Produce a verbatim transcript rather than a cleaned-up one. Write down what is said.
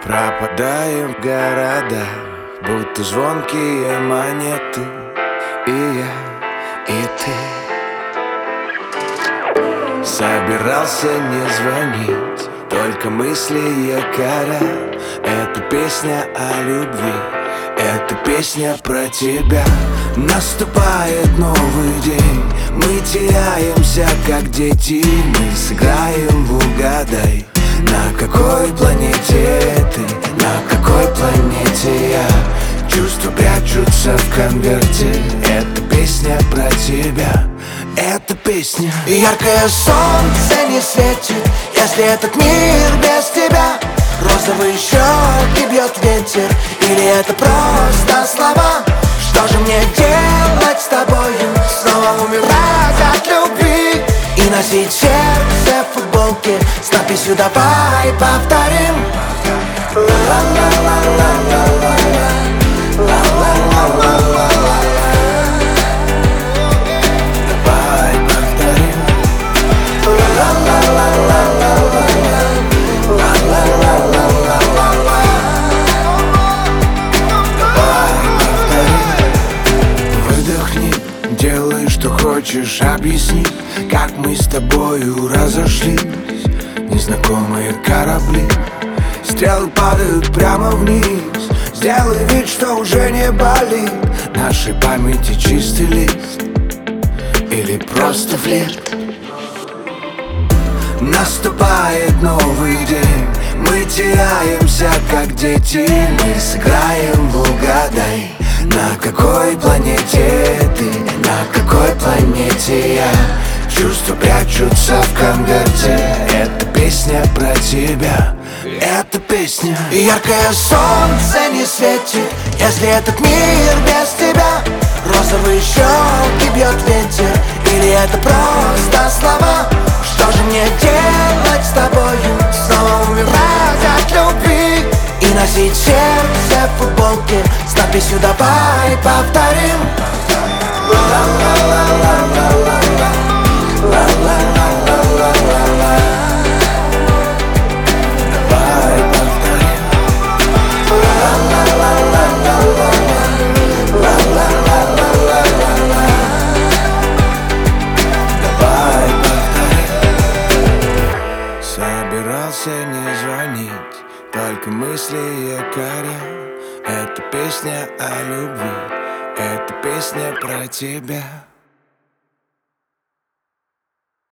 Пропадаем в городах, будто звонкие монеты. И я, и ты. Собирался не звонить, только мысли якоря. Это песня о любви, это песня про тебя. Наступает новый день, мы теряемся как дети. Мы сыграем в угадай, на какой планете ты, на какой планете я. Чувства прячутся в конверте, это песня про тебя. Это песня. Яркое солнце не светит, если этот мир без тебя. Розовые щеки бьет ветер, или это просто слова? Что же мне делать с тобою? Снова умирать от любви и носить сердце в футболке с надписью «Давай повторим». Делай, что хочешь, объясни, как мы с тобою разошлись. Незнакомые корабли, стрелы падают прямо вниз. Сделай вид, что уже не болит. Нашей памяти чистый лист или просто флирт. Наступает новый день, мы теряемся как дети. Мы сыграем в угадай, на какой планете ты, на какой планете я. Чувства прячутся в конверте, это песня про тебя. Это песня. Яркое солнце не светит, если этот мир без тебя. Розовые щеки бьет ветер, или это просто слова? Что же мне делать с тобою? Снова умирать от любви и носить сердце в футболке с надписью «Давай повторим». Собирался не звонить, только мысли якоря. Это песня о любви, это песня про тебя.